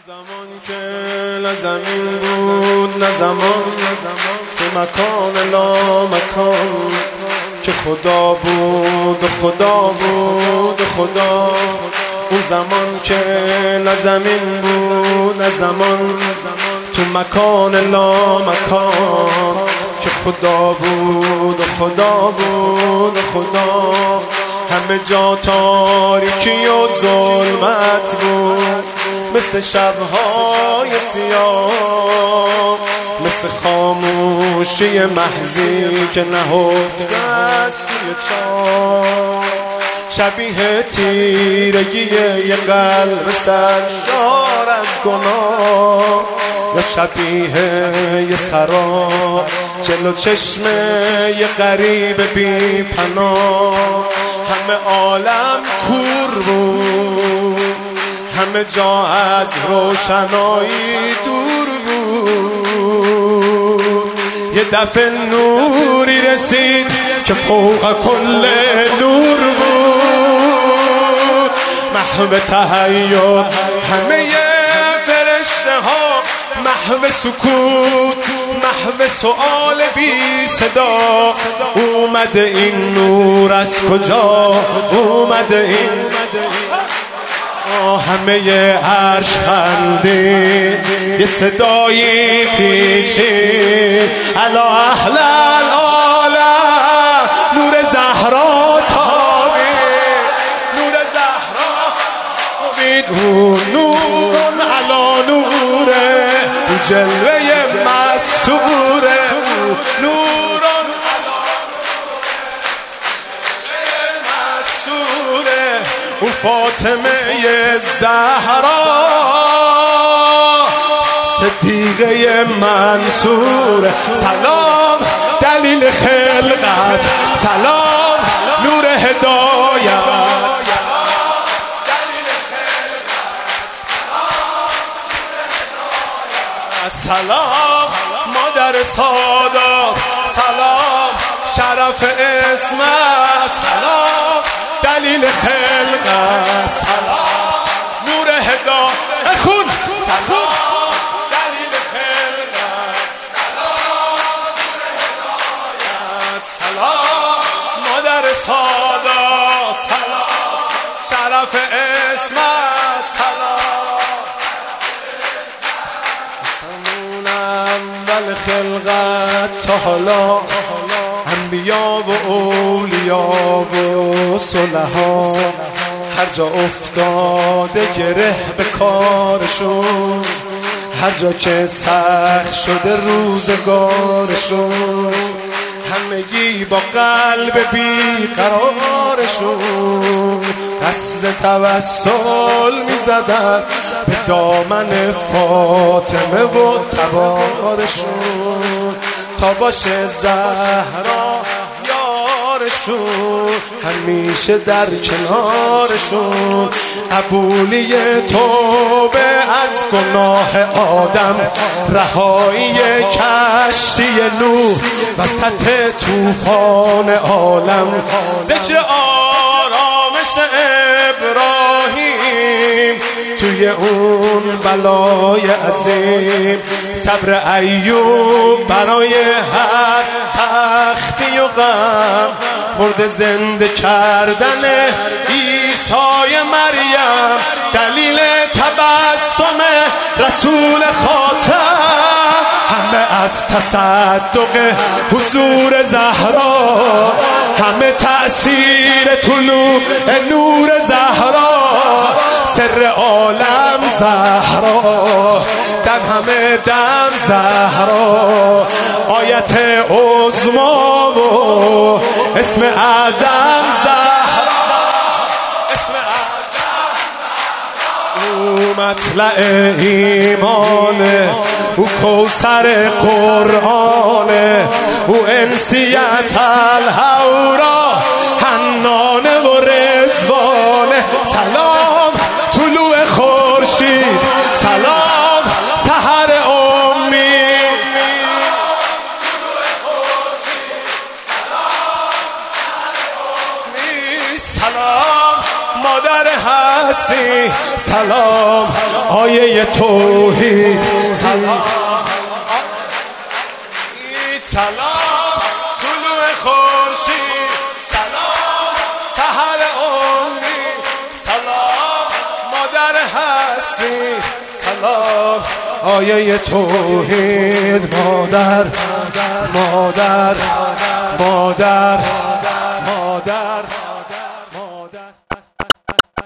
زمان که نه زمین بود، نه زمان که مکان لا مکان، که خدا بود و خدا بود و خدا. اون زمان که نه زمین بود، نه زمان تو مکان لا مکان، که خدا بود و خدا بود و خدا. همه جا تاریکی و ظلمت بود، مثل شبهای سیاه، مثل خاموشی محضی که نهفته است توی چاه. شبیه تیرگی یه قلب سردار از گناه، یا شبیه یه سراب جلو چشم یه غریب بی پناه. همه عالم کور بود، همه جا از روشنایی دور بود. یه دفعه نوری رسید که فوق کل نور بود. محو تحیر همه فرشته ها، محو سکوت، محو سؤال بی صدا. اومده این نور از کجا اومده این؟ همه عرش خندید، یه صدایی پیچید، الا اهل العالم نور زهرا تابید، نور زهرا تابید. نور علا نوره، جلوه مستوره، نور او فاطمه زهرا، صدیقه منصور. سلام دلیل خلقت، سلام نور هدایت، سلام مادر سادات، سلام شرف اسمت، سلام دلیل خلقت، سلام نور هدایت. خون سلام دلیل خلقت، سلام نور هدایت، سلام مادر سادات، سلام شرف اسمت، سلام سمون اول خلقت تا حالا. انبیا و اولیا و صلحا هر جا افتاده گره به کارشون، هر جا که سخت شده روزگارشون، همگی با قلب بیقرارشون قصد توسل میزدن به دامن فاطمه و تبارشون، تا باشه زهرا یارشون، همیشه در کنارشون. قبولی توبه از گناه آدم، رهایی کشتی نوح وسط طوفان عالم، ذکر آرامش ابراهیم توی اون بلای عظیم، صبر ایوب برای هر سختی و غم، مرد زنده کردن عیسی مریم، دلیل تبسم رسول خاتم. همه از تصدق حضور زهرا، همه تأثیر طلوع نور زهرا، سر عالم زهرا، در همه دم زهرا، آیت عظما و اسم اعظم زهرا، اسم اعظم او مطلع ایمانه، او کوثر قرآنه، او انسیت الهورا، حنانه و رضوانه. سلام طلوع خورشید، سلام سحر امید، سلام مادر هستی، سلام آیه توحید سلام سلام طلوع خورشید سلام سحر امید سلام مادر هستی سلام آیه توحید مادر مادر مادر